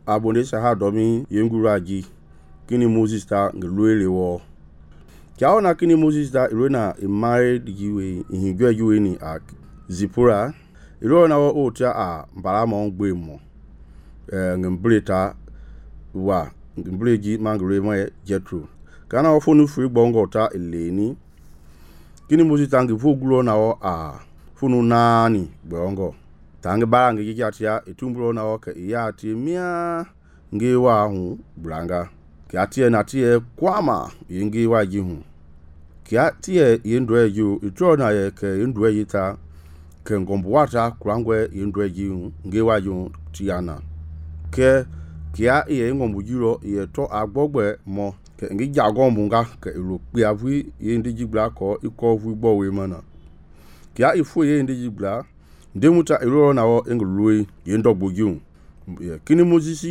abonde ha domi yenguraji kini Moses ta ngeluele wo kiao na kini Moses ta irona married giwe ihigwe giwe ni a Zipporah irona wo otia a mbara mo ngbe mo ngembreta wa ngembreji mangre mo Jethro kana wo fonu free bongo ta eleni kini Moses ta ngefogulo na wo a funu nani bongo tange bara nge kiatia etumbro na wo ka iya ati mia nge wa hu branga kiatie na tie kwama yenge wa ji hu kiatie yendwe ju itro na ye ke yendwe yita ke ngombuata kurangwe yendwe ji hu nge wa ju tiana ke kia ye ngombujiro ye to agbogbe mo ke nge jagombunga ke ilo pe avu yende jigla ko iko vu gbowe mana kia ifu yende jigla ndemuta ilo na wo engului yendogboju kini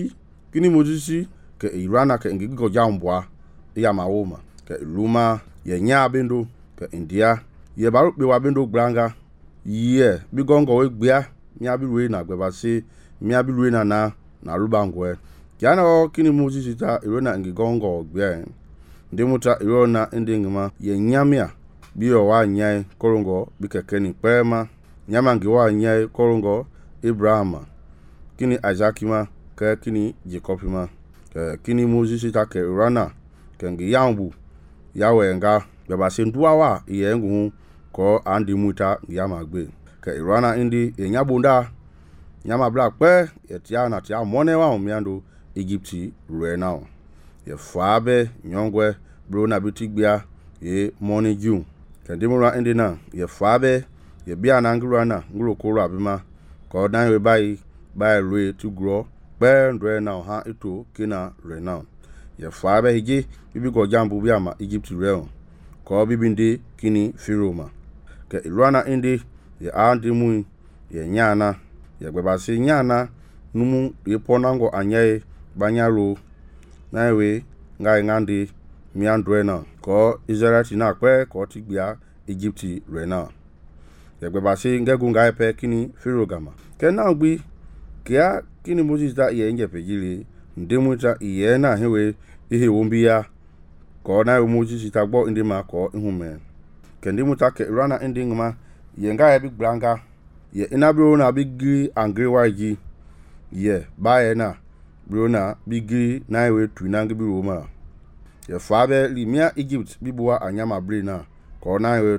Moses ke irana ke ngigo jambwa ya mawoma ke luma ye nya bendo ke india ye baru pe wa bendo granga ye bigongo we gbia nya biruwe na gbebase mia biruwe na rubangwe yana o kini Moses ta irona ngigongo gbia ndemuta irona endingma ye nyamia biyo wa nyai korongo bikekeni pema nyama ngiwa nyai korongo Abraham kini Isaacima ke kini Jacobima kini Moses ta ke rana ke ngi yambu yawe nga beba senduwa wa yengu ko andi muta yamagbe ke rana indi enyabunda nyama black pe etia na tia mone wa omiando Egypti ruena ye fabe nyongwe bro na bitigbia ye money ju ke dimura indi na ye fabe ye bia na ngurana ngurokoro abima ko dan we bai re to grow ben now ha ito kina renown ye fabe hiji bibi go jambu bi ama Egypt realm ko bibinde kini firoma ke irana indi ye andi mu ye nyana ye gbebase nyana numu ye ponango anyae banyaro nawe ngai ngandi miandrena ko Israeli na pe ko tigbia Egypt renown ye gbebase ngegu ngai pe kini firogama ke na gbi kia kini Moses da ye nje pejile ndemuta iye na hewe ihe wombia ko na Moses ta gbo ndima ko ihume ke ndemuta ke rana endingma ye nga ya big branga ye inabro na big angry waji ye bae na bro na big na we tu na ngi roma ye fabe limia Egypt bibuwa anyama bre na ko na we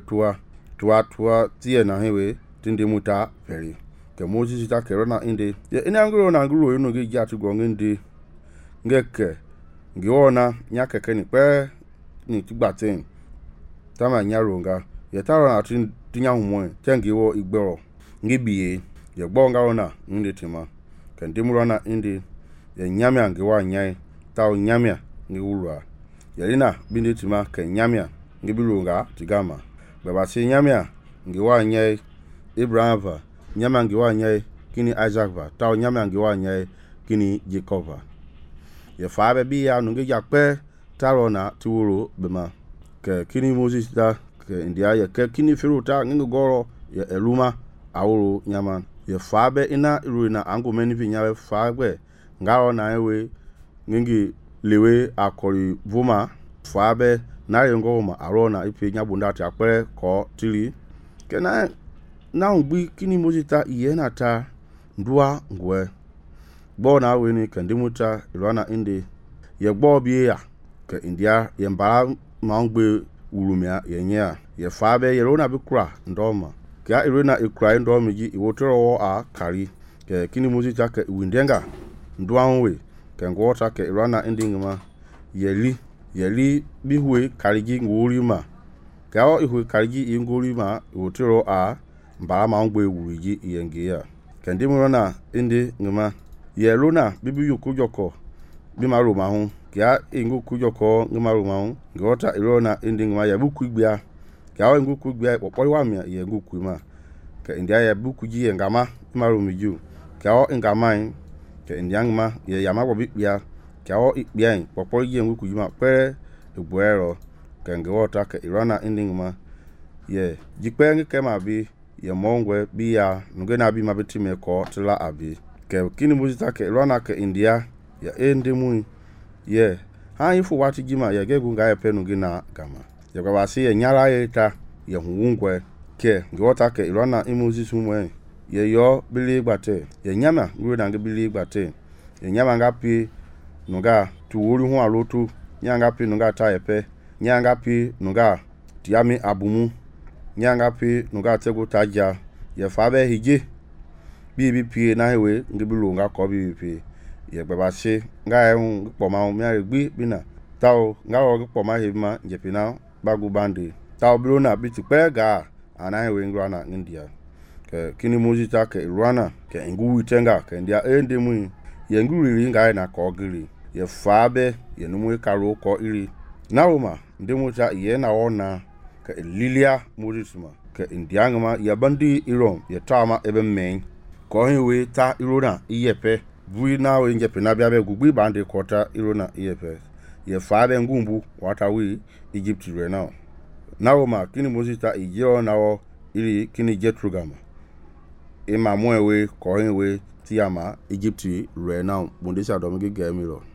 tua tie na hewe tindemuta peri ke Moses ta kerona inde ye inangro na nguro ino ge jatu gongende ngeke ngiona nyakeke ni pe ni tigbaten tama nyaronga ye taro na tinya humo tengiwo igboro ngibiye ye gbonga ona nde tima ke ndimurona inde ye nyamia ngiwa nyai tawo nyamia ngiwura ye lina binde tima ke nyamia ngibironga tigama baba se nyamia ngiwa nyai Abraham nyama ngiwa nyai kini Isaac va taw nyama ngiwa nyai kini Jacob va ye fabe bi ya nunge jakpe tarona tiworo bema ke kini Moses da ke india ye ke kini firuta ngi goro ye eluma aworo nyama ye fabe ina ruina angu meni fi nyawe fabe ngaro na ewe ngi lewe akori vuma fabe na yengo ma arona ipe nyabunda ta pere ko tili ke na ngbi kini Moses ta iye na ta ndua ngwe gbo na we ni kandimuta irana inde ye gbo bi ya ke india ye mbara ma ngbe urumia ye nya ye fabe ye rona bi kura ndoma ka irona ikura ndoma ji iwotoro wo a kari ke kini Moses ta ke windenga ndua we ke ngwota ke irana inde ngma yeli bi huwe kariji nguri ma ka o ihu kariji nguri ma iwotoro a mbara ma ngbe wuriji yenge ya kendi murona indi ngema ye luna bibi yukujoko bi maru ma hu kya ingu kujoko ngemaru ma hu ngota irona indi ngema ya buku gbia kya ingu kugbia popoi wa mi ye ngu kuma ke india ya buku ji ye ngama maru miju kya ngama ke india ngama ye yama bo bibia kya o ibia popoi ye ngu kujuma pe egbuero ke ngota ke irona indi ngema ye jikpe ngi kema bi ye mongwe biya nuge na bi mabiti me ko tila abi ke kini Moses ta ke rana ke india ya endemu ye ha ifu wati jima ya gegu nga ya penu gina gama ya kwa wasi ya nyara ya ita ya huungwe ke ngota ke irona Moses mwe ye yo bili gbate ye nyama ngwe na bili gbate ye nyama ngapi nuga tuwuri hu alotu nyanga pi nuga tayepe nyanga pi nuga tiami abumu nyanga pi nuga tego taja ye fabe hije BBP na hewe ngibilu nga ko BBP ye gbabase nga ehun poma mi aregbi bina taw nga o poma hebima njepina bagu bande taw biro na bitipe ga ana hewe ngwana ndia ke kini Moses ta ke rwana ke ngu witenga ke ndia endemu ye nguriri nga na ko giri ye fabe ye numu karo ko iri nawuma ndemu ta ye na ona ke lilia Moses ma ke ndiangma ya bandi irom ye tama ebe men ko hewe ta irona iyepe bui na we njepe na bia be gugbi bande kota irona iyepe ye fabe ngumbu watawi Egypt re nawuma kini Moses ta ije na wo iri kini jetrugama ima mwewe ko hewe tiama Egypt re now bundisa domige gemiro